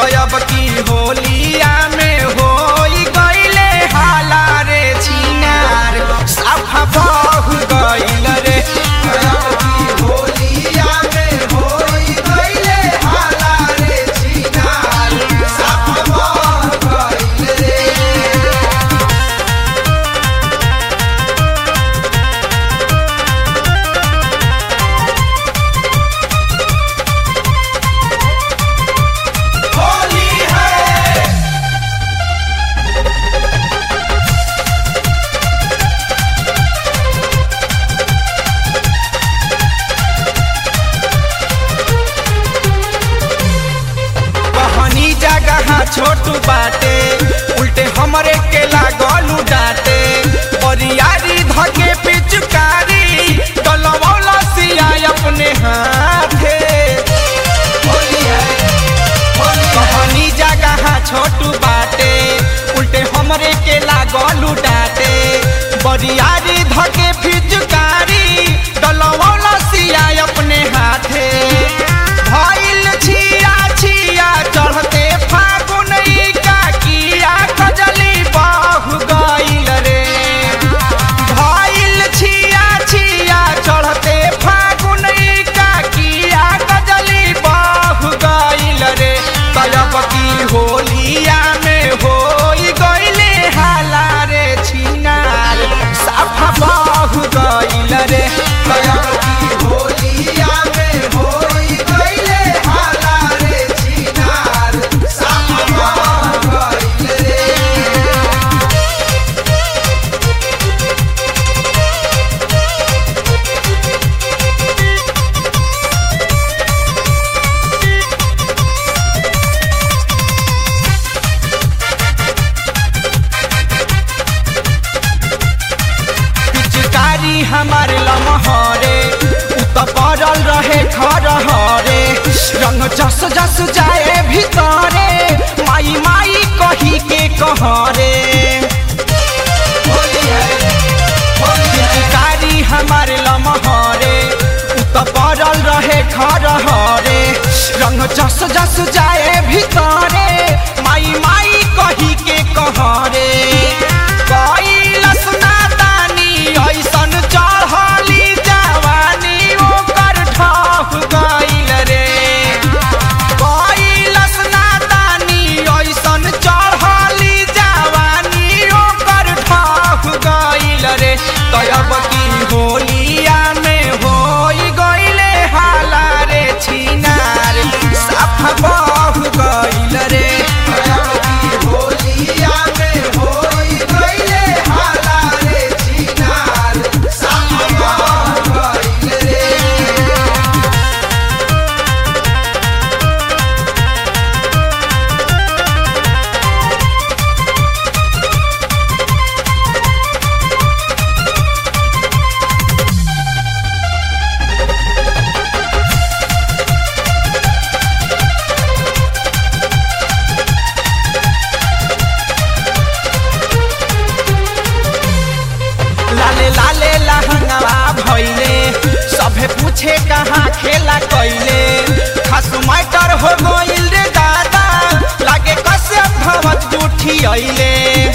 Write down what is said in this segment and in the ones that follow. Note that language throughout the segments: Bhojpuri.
अब की होलिया में होई गईले हाला रे छिनार साफा बहु गईल रे। अब की होलिया में होई गईले हाला रे छिनार साफा बहु गईल रे। छोटू बाटे उल्टे हमरे के लागलू डाटे बरियारी धके पिचकारी डलवौला सिया अपने हाथे। कहानी जगह छोटू बाटे उल्टे हमरे के लागलू डाटे बरियारी धके पिचकारी डलवौला सिया अपने हाथे। भइल छिया छिया चढ़ते होलिया में होई गईले हाला रे छिनार साफा बहु गईल रे। होलिया में होई गईले हाला रे छिनार साफा बहु गईल रे। हमारे लमहरे उत पड़ल रहे घर हरे रंग जस जस जाए भीतरे माई माई कही के कहरे। कारी हमारे लमहरे उत पड़ल रहे घर हरे रंग जस जस जाए भीतरे माई माई कही के कहरे। ऐसन चढ़ली जवानी ओकर ढह गईल रे। कैलस नादानी ऐसन चढ़ली जवानी ओकर ढह गईल रे। अब की होलिया में होई गईले हाला रे छिनार साफा बहु गईल रे। होलिया में होई गईले हाला रे छिनार साफा बहु गईल रे। लाले लाले लहंगवा भइले सभे पूछे कहाँ खेला कइले खास मैटर हो गइल रे दादा लागे कसे भवत जूठी अइले।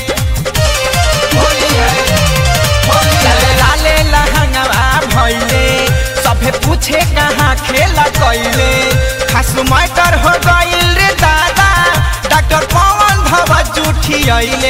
लाले लाले लहंगवा भइले सभे पूछे कहाँ खेला कइले खास मैटर हो गइल रे दादा डॉक्टर पवन भवत जूठी अइले।